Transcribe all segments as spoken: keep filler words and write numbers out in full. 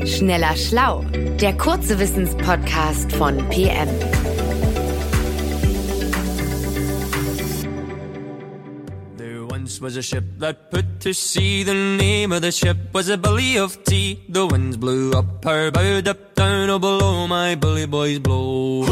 Schneller Schlau, der kurze Wissenspodcast von P M. There once was a ship that put to sea. The name of the ship was a Billy of Tea. The winds blew up her bow, up down, oh below my bully boys blow.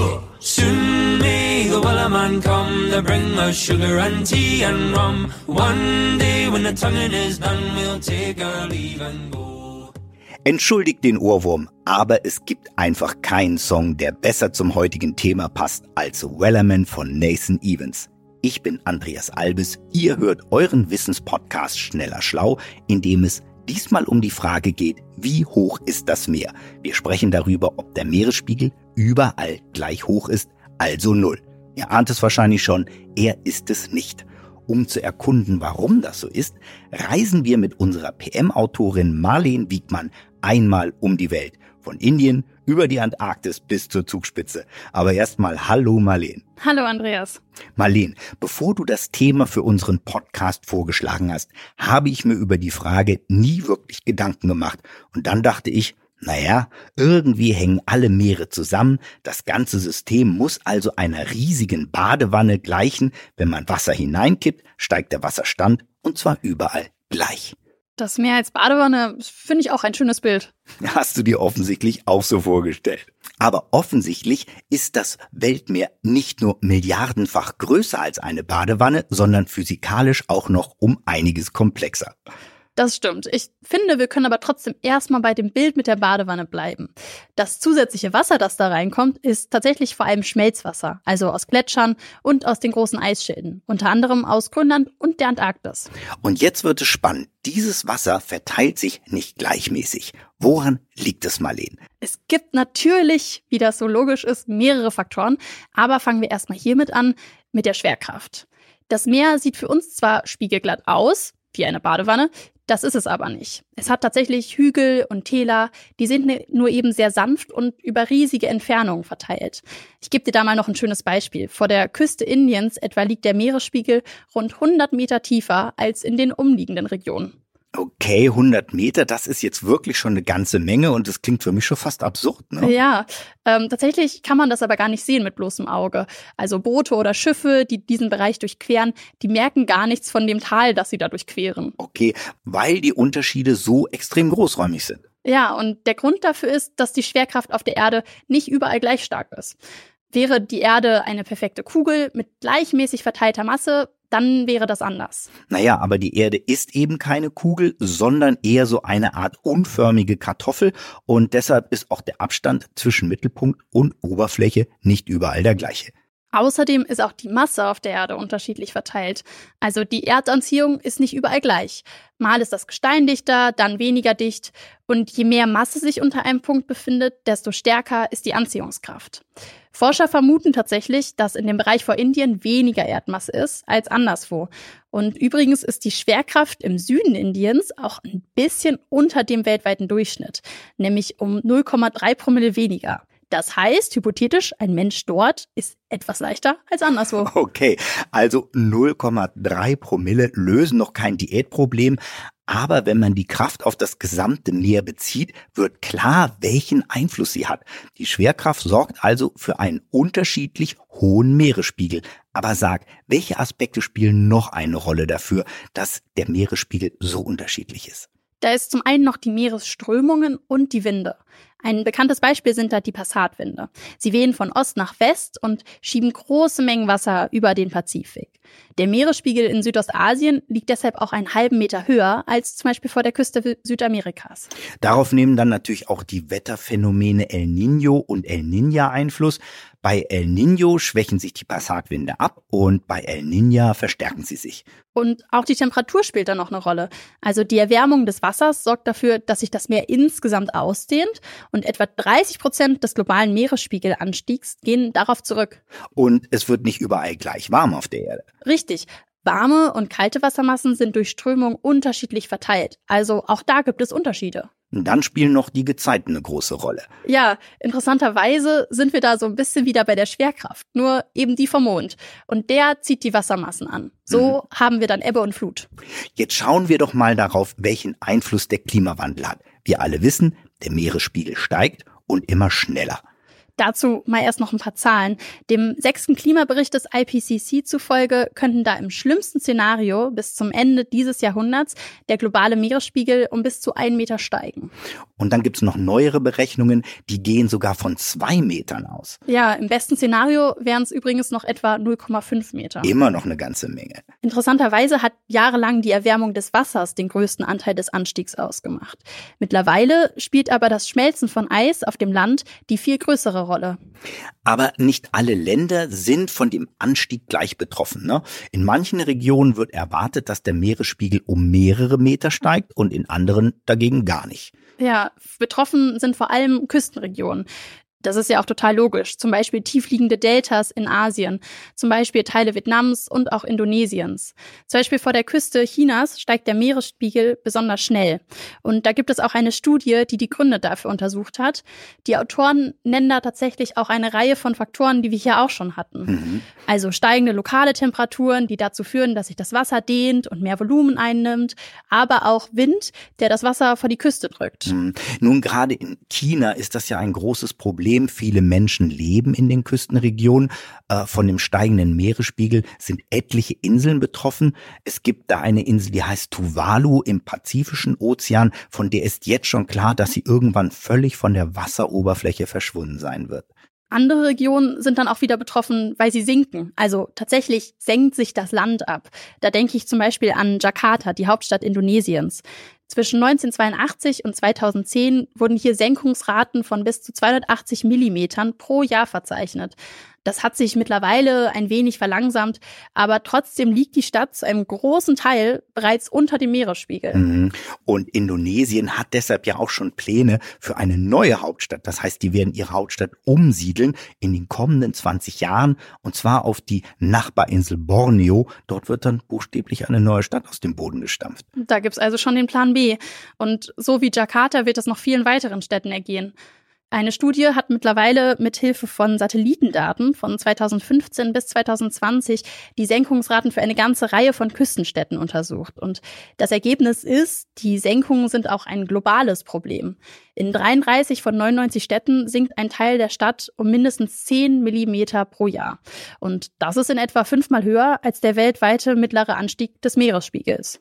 Soon may the wellerman come to bring us sugar and tea and rum. One day when the tonguing is done, we'll take our leave and go. Entschuldigt den Ohrwurm, aber es gibt einfach keinen Song, der besser zum heutigen Thema passt als Wellerman von Nathan Evans. Ich bin Andreas Albes, ihr hört euren Wissenspodcast Schneller Schlau, in dem es diesmal um die Frage geht, wie hoch ist das Meer? Wir sprechen darüber, ob der Meeresspiegel überall gleich hoch ist, also null. Ihr ahnt es wahrscheinlich schon, er ist es nicht. Um zu erkunden, warum das so ist, reisen wir mit unserer P M-Autorin Marleen Wiegmann einmal um die Welt. Von Indien über die Antarktis bis zur Zugspitze. Aber erstmal hallo Marleen. Hallo Andreas. Marleen, bevor du das Thema für unseren Podcast vorgeschlagen hast, habe ich mir über die Frage nie wirklich Gedanken gemacht. Und dann dachte ich, naja, irgendwie hängen alle Meere zusammen. Das ganze System muss also einer riesigen Badewanne gleichen. Wenn man Wasser hineinkippt, steigt der Wasserstand und zwar überall gleich. Das Meer als Badewanne finde ich auch ein schönes Bild. Hast du dir offensichtlich auch so vorgestellt. Aber offensichtlich ist das Weltmeer nicht nur milliardenfach größer als eine Badewanne, sondern physikalisch auch noch um einiges komplexer. Das stimmt. Ich finde, wir können aber trotzdem erstmal bei dem Bild mit der Badewanne bleiben. Das zusätzliche Wasser, das da reinkommt, ist tatsächlich vor allem Schmelzwasser, also aus Gletschern und aus den großen Eisschilden, unter anderem aus Grönland und der Antarktis. Und jetzt wird es spannend. Dieses Wasser verteilt sich nicht gleichmäßig. Woran liegt es, Marleen? Es gibt natürlich, wie das so logisch ist, mehrere Faktoren, aber fangen wir erstmal hiermit an, mit der Schwerkraft. Das Meer sieht für uns zwar spiegelglatt aus, wie eine Badewanne, das ist es aber nicht. Es hat tatsächlich Hügel und Täler, die sind nur eben sehr sanft und über riesige Entfernungen verteilt. Ich gebe dir da mal noch ein schönes Beispiel. Vor der Küste Indiens etwa liegt der Meeresspiegel rund hundert Meter tiefer als in den umliegenden Regionen. Okay, hundert Meter, das ist jetzt wirklich schon eine ganze Menge und das klingt für mich schon fast absurd, ne? Ja, ähm, tatsächlich kann man das aber gar nicht sehen mit bloßem Auge. Also Boote oder Schiffe, die diesen Bereich durchqueren, die merken gar nichts von dem Tal, das sie da durchqueren. Okay, weil die Unterschiede so extrem großräumig sind. Ja, und der Grund dafür ist, dass die Schwerkraft auf der Erde nicht überall gleich stark ist. Wäre die Erde eine perfekte Kugel mit gleichmäßig verteilter Masse, dann wäre das anders. Naja, aber die Erde ist eben keine Kugel, sondern eher so eine Art unförmige Kartoffel und deshalb ist auch der Abstand zwischen Mittelpunkt und Oberfläche nicht überall der gleiche. Außerdem ist auch die Masse auf der Erde unterschiedlich verteilt. Also die Erdanziehung ist nicht überall gleich. Mal ist das Gestein dichter, dann weniger dicht. Und je mehr Masse sich unter einem Punkt befindet, desto stärker ist die Anziehungskraft. Forscher vermuten tatsächlich, dass in dem Bereich vor Indien weniger Erdmasse ist als anderswo. Und übrigens ist die Schwerkraft im Süden Indiens auch ein bisschen unter dem weltweiten Durchschnitt, nämlich um null Komma drei Promille weniger. Das heißt, hypothetisch, ein Mensch dort ist etwas leichter als anderswo. Okay, also null Komma drei Promille lösen noch kein Diätproblem. Aber wenn man die Kraft auf das gesamte Meer bezieht, wird klar, welchen Einfluss sie hat. Die Schwerkraft sorgt also für einen unterschiedlich hohen Meeresspiegel. Aber sag, welche Aspekte spielen noch eine Rolle dafür, dass der Meeresspiegel so unterschiedlich ist? Da ist zum einen noch die Meeresströmungen und die Winde. Ein bekanntes Beispiel sind da die Passatwinde. Sie wehen von Ost nach West und schieben große Mengen Wasser über den Pazifik. Der Meeresspiegel in Südostasien liegt deshalb auch einen halben Meter höher als zum Beispiel vor der Küste Südamerikas. Darauf nehmen dann natürlich auch die Wetterphänomene El Niño und El Niña Einfluss. Bei El Niño schwächen sich die Passatwinde ab und bei El Niña verstärken sie sich. Und auch die Temperatur spielt da noch eine Rolle. Also die Erwärmung des Wassers sorgt dafür, dass sich das Meer insgesamt ausdehnt und etwa dreißig Prozent des globalen Meeresspiegelanstiegs gehen darauf zurück. Und es wird nicht überall gleich warm auf der Erde. Richtig. Warme und kalte Wassermassen sind durch Strömung unterschiedlich verteilt. Also auch da gibt es Unterschiede. Und dann spielen noch die Gezeiten eine große Rolle. Ja, interessanterweise sind wir da so ein bisschen wieder bei der Schwerkraft, nur eben die vom Mond. Und der zieht die Wassermassen an. So mhm. haben wir dann Ebbe und Flut. Jetzt schauen wir doch mal darauf, welchen Einfluss der Klimawandel hat. Wir alle wissen, Der Meeresspiegel steigt und immer schneller. Dazu mal erst noch ein paar Zahlen. Dem sechsten Klimabericht des I P C C zufolge könnten da im schlimmsten Szenario bis zum Ende dieses Jahrhunderts der globale Meeresspiegel um bis zu einen Meter steigen. Und dann gibt's noch neuere Berechnungen, die gehen sogar von zwei Metern aus. Ja, im besten Szenario wären es übrigens noch etwa null Komma fünf Meter. Immer noch eine ganze Menge. Interessanterweise hat jahrelang die Erwärmung des Wassers den größten Anteil des Anstiegs ausgemacht. Mittlerweile spielt aber das Schmelzen von Eis auf dem Land die viel größere Rolle. Aber nicht alle Länder sind von dem Anstieg gleich betroffen, ne? In manchen Regionen wird erwartet, dass der Meeresspiegel um mehrere Meter steigt und in anderen dagegen gar nicht. Ja, betroffen sind vor allem Küstenregionen. Das ist ja auch total logisch. Zum Beispiel tiefliegende Deltas in Asien, zum Beispiel Teile Vietnams und auch Indonesiens. Zum Beispiel vor der Küste Chinas steigt der Meeresspiegel besonders schnell. Und da gibt es auch eine Studie, die die Gründe dafür untersucht hat. Die Autoren nennen da tatsächlich auch eine Reihe von Faktoren, die wir hier auch schon hatten. Mhm. Also steigende lokale Temperaturen, die dazu führen, dass sich das Wasser dehnt und mehr Volumen einnimmt, aber auch Wind, der das Wasser vor die Küste drückt. Mhm. Nun, gerade in China ist das ja ein großes Problem. Viele Menschen leben in den Küstenregionen. Äh, von dem steigenden Meeresspiegel sind etliche Inseln betroffen. Es gibt da eine Insel, die heißt Tuvalu im Pazifischen Ozean. Von der ist jetzt schon klar, dass sie irgendwann völlig von der Wasseroberfläche verschwunden sein wird. Andere Regionen sind dann auch wieder betroffen, weil sie sinken. Also tatsächlich senkt sich das Land ab. Da denke ich zum Beispiel an Jakarta, die Hauptstadt Indonesiens. Zwischen neunzehnhundertzweiundachtzig und zweitausendzehn wurden hier Senkungsraten von bis zu zweihundertachtzig Millimetern pro Jahr verzeichnet. Das hat sich mittlerweile ein wenig verlangsamt, aber trotzdem liegt die Stadt zu einem großen Teil bereits unter dem Meeresspiegel. Und Indonesien hat deshalb ja auch schon Pläne für eine neue Hauptstadt. Das heißt, die werden ihre Hauptstadt umsiedeln in den kommenden zwanzig Jahren und zwar auf die Nachbarinsel Borneo. Dort wird dann buchstäblich eine neue Stadt aus dem Boden gestampft. Da gibt's also schon den Plan B. Und so wie Jakarta wird es noch vielen weiteren Städten ergehen. Eine Studie hat mittlerweile mit Hilfe von Satellitendaten von zweitausendfünfzehn bis zweitausendzwanzig die Senkungsraten für eine ganze Reihe von Küstenstädten untersucht. Und das Ergebnis ist, die Senkungen sind auch ein globales Problem. In dreiunddreißig von neunundneunzig Städten sinkt ein Teil der Stadt um mindestens zehn Millimeter pro Jahr. Und das ist in etwa fünfmal höher als der weltweite mittlere Anstieg des Meeresspiegels.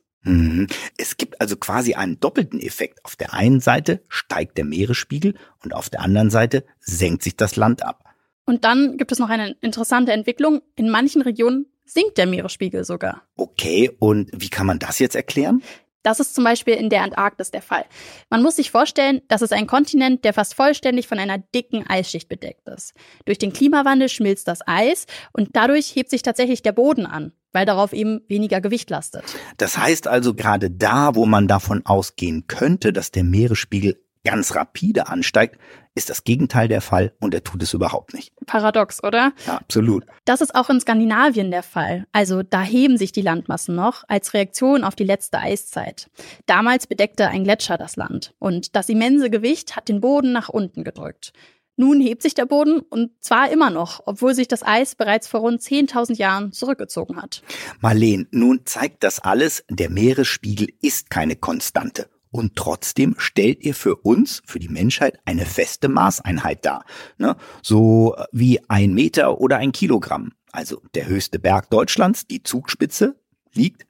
Es gibt also quasi einen doppelten Effekt. Auf der einen Seite steigt der Meeresspiegel und auf der anderen Seite senkt sich das Land ab. Und dann gibt es noch eine interessante Entwicklung. In manchen Regionen sinkt der Meeresspiegel sogar. Okay, und wie kann man das jetzt erklären? Das ist zum Beispiel in der Antarktis der Fall. Man muss sich vorstellen, das ist ein Kontinent, der fast vollständig von einer dicken Eisschicht bedeckt ist. Durch den Klimawandel schmilzt das Eis und dadurch hebt sich tatsächlich der Boden an, weil darauf eben weniger Gewicht lastet. Das heißt also, gerade da, wo man davon ausgehen könnte, dass der Meeresspiegel ganz rapide ansteigt, ist das Gegenteil der Fall und er tut es überhaupt nicht. Paradox, oder? Ja, absolut. Das ist auch in Skandinavien der Fall. Also da heben sich die Landmassen noch als Reaktion auf die letzte Eiszeit. Damals bedeckte ein Gletscher das Land und das immense Gewicht hat den Boden nach unten gedrückt. Nun hebt sich der Boden und zwar immer noch, obwohl sich das Eis bereits vor rund zehntausend Jahren zurückgezogen hat. Marleen, nun zeigt das alles, der Meeresspiegel ist keine Konstante. Und trotzdem stellt ihr für uns, für die Menschheit, eine feste Maßeinheit dar. Ne? So wie ein Meter oder ein Kilogramm. Also der höchste Berg Deutschlands, die Zugspitze, liegt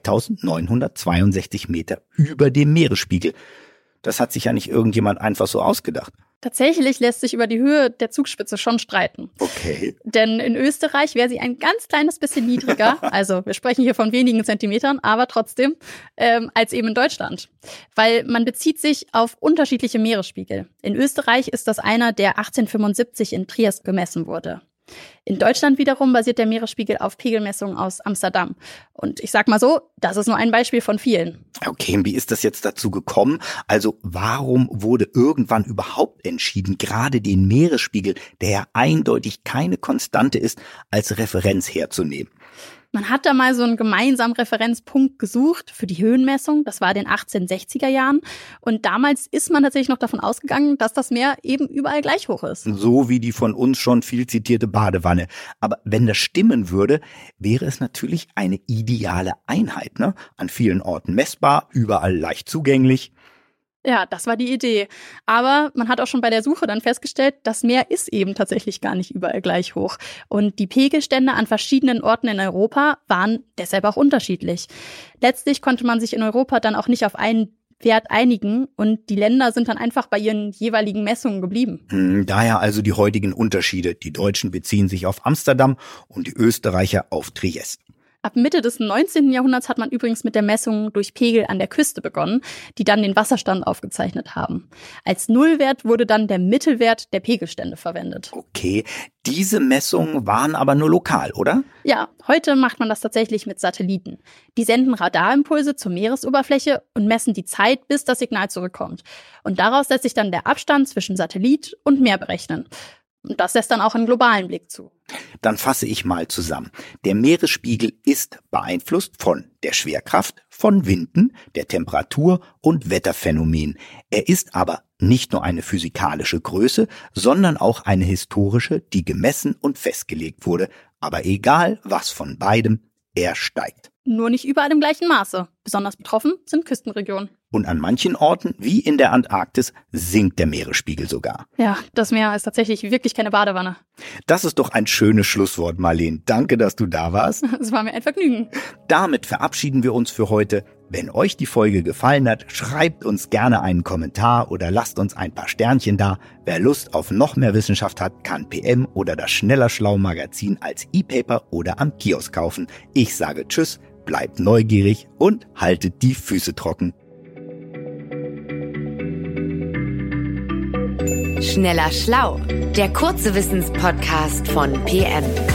zweitausendneunhundertzweiundsechzig Meter über dem Meeresspiegel. Das hat sich ja nicht irgendjemand einfach so ausgedacht. Tatsächlich lässt sich über die Höhe der Zugspitze schon streiten. Okay. Denn in Österreich wäre sie ein ganz kleines bisschen niedriger, also wir sprechen hier von wenigen Zentimetern, aber trotzdem, ähm, als eben in Deutschland. Weil man bezieht sich auf unterschiedliche Meeresspiegel. In Österreich ist das einer, der achtzehnhundertfünfundsiebzig in Triest gemessen wurde. In Deutschland wiederum basiert der Meeresspiegel auf Pegelmessungen aus Amsterdam. Und ich sag mal so, das ist nur ein Beispiel von vielen. Okay, wie ist das jetzt dazu gekommen? Also warum wurde irgendwann überhaupt entschieden, gerade den Meeresspiegel, der ja eindeutig keine Konstante ist, als Referenz herzunehmen? Man hat da mal so einen gemeinsamen Referenzpunkt gesucht für die Höhenmessung. Das war in den achtzehnhundertsechziger Jahren. Und damals ist man tatsächlich noch davon ausgegangen, dass das Meer eben überall gleich hoch ist. So wie die von uns schon viel zitierte Badewanne. Aber wenn das stimmen würde, wäre es natürlich eine ideale Einheit, ne? An vielen Orten messbar, überall leicht zugänglich. Ja, das war die Idee. Aber man hat auch schon bei der Suche dann festgestellt, das Meer ist eben tatsächlich gar nicht überall gleich hoch. Und die Pegelstände an verschiedenen Orten in Europa waren deshalb auch unterschiedlich. Letztlich konnte man sich in Europa dann auch nicht auf einen Wert einigen und die Länder sind dann einfach bei ihren jeweiligen Messungen geblieben. Daher also die heutigen Unterschiede. Die Deutschen beziehen sich auf Amsterdam und die Österreicher auf Triest. Ab Mitte des neunzehnten Jahrhunderts hat man übrigens mit der Messung durch Pegel an der Küste begonnen, die dann den Wasserstand aufgezeichnet haben. Als Nullwert wurde dann der Mittelwert der Pegelstände verwendet. Okay, diese Messungen waren aber nur lokal, oder? Ja, heute macht man das tatsächlich mit Satelliten. Die senden Radarimpulse zur Meeresoberfläche und messen die Zeit, bis das Signal zurückkommt. Und daraus lässt sich dann der Abstand zwischen Satellit und Meer berechnen. Und das lässt dann auch einen globalen Blick zu. Dann fasse ich mal zusammen. Der Meeresspiegel ist beeinflusst von der Schwerkraft, von Winden, der Temperatur und Wetterphänomenen. Er ist aber nicht nur eine physikalische Größe, sondern auch eine historische, die gemessen und festgelegt wurde. Aber egal was von beidem, er steigt. Nur nicht überall im gleichen Maße. Besonders betroffen sind Küstenregionen. Und an manchen Orten, wie in der Antarktis, sinkt der Meeresspiegel sogar. Ja, das Meer ist tatsächlich wirklich keine Badewanne. Das ist doch ein schönes Schlusswort, Marleen. Danke, dass du da warst. Es war mir ein Vergnügen. Damit verabschieden wir uns für heute. Wenn euch die Folge gefallen hat, schreibt uns gerne einen Kommentar oder lasst uns ein paar Sternchen da. Wer Lust auf noch mehr Wissenschaft hat, kann P M oder das Schneller Schlau Magazin als E-Paper oder am Kiosk kaufen. Ich sage Tschüss, bleibt neugierig und haltet die Füße trocken. Schneller Schlau, der kurze Wissenspodcast von P M.